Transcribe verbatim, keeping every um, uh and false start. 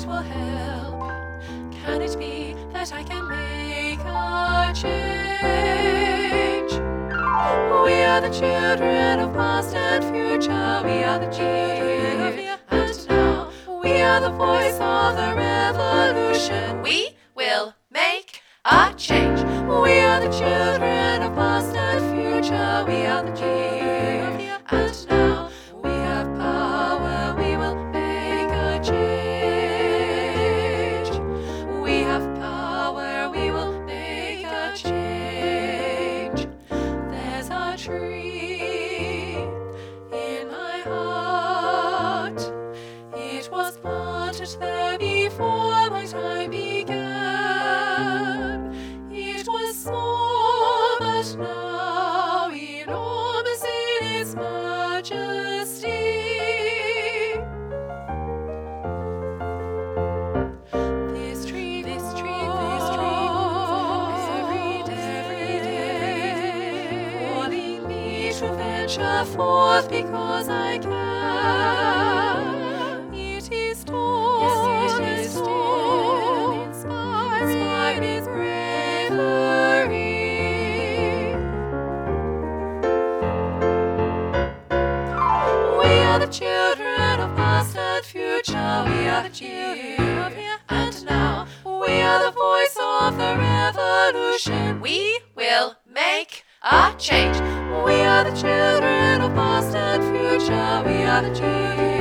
it will help. Can it be that I can make a change? We are the children of past and future. We are the children of here and now. We are the voice of the revolution. We will make a change. We are the children of past and future. We are the children of here and now. We have power. We will make a change. We have power. We will make a change. There's a tree in my heart. It was planted there before my time began. It was small, but now enormous in its majesty. This tree, this tree, this tree grows every day, every day, calling me to venture forth because I can. It is tall, yes, it is tall, inspiring its bravery. We are the children of past and future. We are the children of here and now. We are the voice of the revolution. We will make a change. We are the children of past and future. We are the children.